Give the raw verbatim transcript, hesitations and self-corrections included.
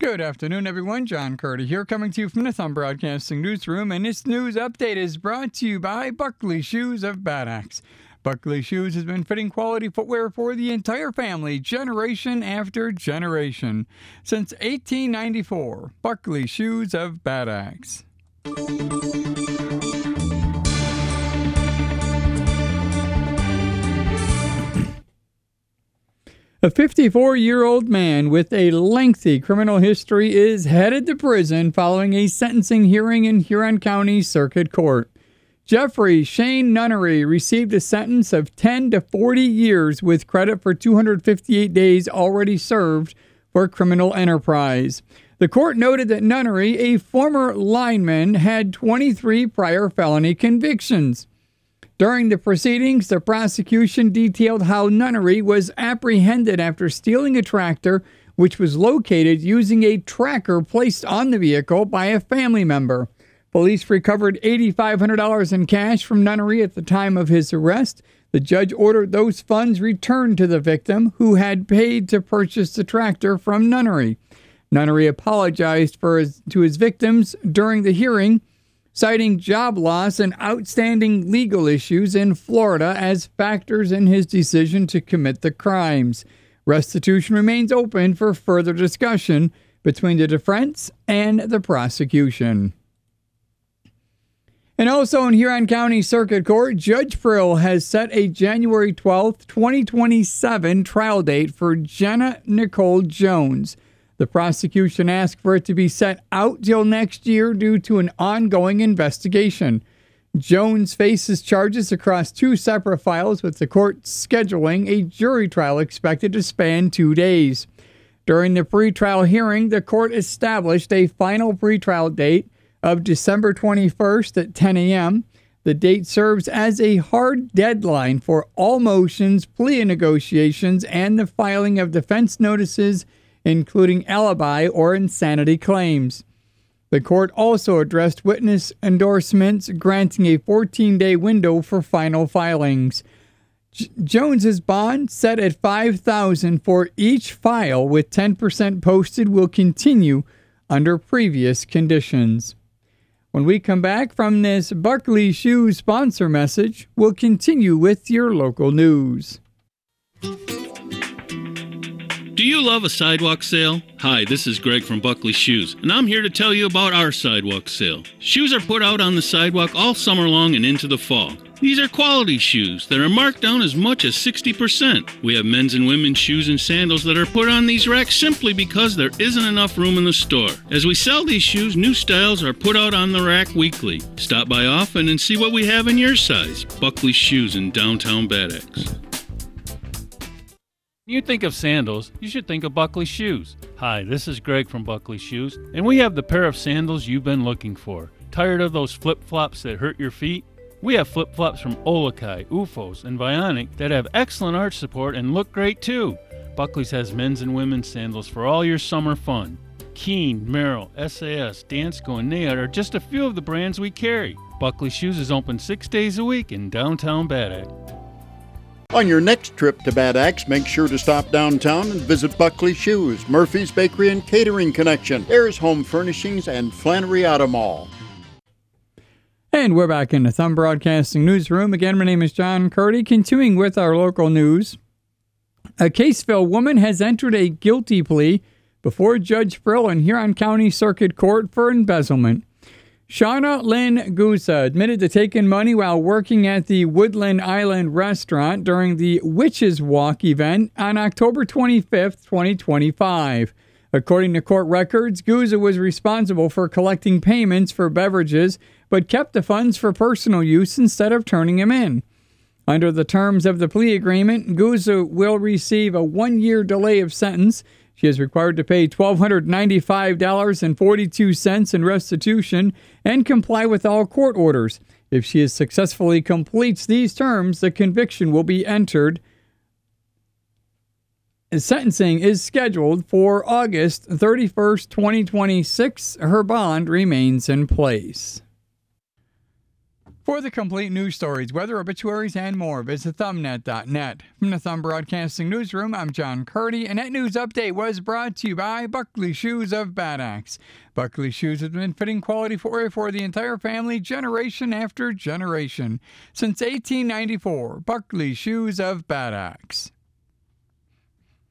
Good afternoon, everyone. John Curdy here, coming to you from the Thumb Broadcasting Newsroom, and this news update is brought to you by Buckley Shoes of Bad Axe. Buckley Shoes has been fitting quality footwear for the entire family, generation after generation. Since eighteen ninety-four, Buckley Shoes of Bad Axe. A fifty-four-year-old man with a lengthy criminal history is headed to prison following a sentencing hearing in Huron County Circuit Court. Jeffrey Shane Nunnery received a sentence of ten to forty years with credit for two hundred fifty-eight days already served for criminal enterprise. The court noted that Nunnery, a former lineman, had twenty-three prior felony convictions. During the proceedings, the prosecution detailed how Nunnery was apprehended after stealing a tractor which was located using a tracker placed on the vehicle by a family member. Police recovered eight thousand five hundred dollars in cash from Nunnery at the time of his arrest. The judge ordered those funds returned to the victim, who had paid to purchase the tractor from Nunnery. Nunnery apologized for his, to his victims during the hearing, citing job loss and outstanding legal issues in Florida as factors in his decision to commit the crimes. Restitution remains open for further discussion between the defense and the prosecution. And also in Huron County Circuit Court, Judge Frill has set a January twelfth, twenty twenty-seven trial date for Jenna Nicole Jones. The prosecution asked for it to be set out till next year due to an ongoing investigation. Jones faces charges across two separate files, with the court scheduling a jury trial expected to span two days. During the pretrial hearing, the court established a final pretrial date of December twenty-first at ten a.m. The date serves as a hard deadline for all motions, plea negotiations, and the filing of defense notices, including alibi or insanity claims. The court also addressed witness endorsements, granting a fourteen-day window for final filings. J- Jones's bond, set at five thousand dollars for each file with ten percent posted, will continue under previous conditions. When we come back from this Buckley Shoes sponsor message, we'll continue with your local news. Do you love a sidewalk sale? Hi, this is Greg from Buckley Shoes, and I'm here to tell you about our sidewalk sale. Shoes are put out on the sidewalk all summer long and into the fall. These are quality shoes that are marked down as much as sixty percent. We have men's and women's shoes and sandals that are put on these racks simply because there isn't enough room in the store. As we sell these shoes, new styles are put out on the rack weekly. Stop by often and see what we have in your size. Buckley Shoes in downtown Bad Axe. When you think of sandals, you should think of Buckley Shoes. Hi, this is Greg from Buckley Shoes, and we have the pair of sandals you've been looking for. Tired of those flip-flops that hurt your feet? We have flip-flops from Olokai, U F Os, and Vionic that have excellent arch support and look great too. Buckley's has men's and women's sandals for all your summer fun. Keen, Merrill, S A S, Dansko, and Nayad are just a few of the brands we carry. Buckley Shoes is open six days a week in downtown Bad Axe. On your next trip to Bad Axe, make sure to stop downtown and visit Buckley Shoes, Murphy's Bakery and Catering Connection, Ayers Home Furnishings, and Flannery Auto Mall. And we're back in the Thumb Broadcasting Newsroom. Again, my name is John Curdy. Continuing with our local news, a Caseville woman has entered a guilty plea before Judge Frill in Huron County Circuit Court for embezzlement. Shauna Lynn Gusa admitted to taking money while working at the Woodland Island restaurant during the Witches Walk event on October twenty-fifth, twenty twenty-five. According to court records, Gusa was responsible for collecting payments for beverages, but kept the funds for personal use instead of turning them in. Under the terms of the plea agreement, Gusa will receive a one-year delay of sentence. She is required to pay one thousand two hundred ninety-five dollars and forty-two cents in restitution and comply with all court orders. If she successfully completes these terms, the conviction will be entered. Sentencing is scheduled for August thirty-first, twenty twenty-six. Her bond remains in place. For the complete news stories, weather, obituaries, and more, visit thumbnet dot net. From the Thumb Broadcasting Newsroom, I'm John Curdy, and that news update was brought to you by Buckley Shoes of Bad Axe. Buckley Shoes has been fitting quality footwear for the entire family, generation after generation. Since eighteen ninety-four, Buckley Shoes of Bad Axe.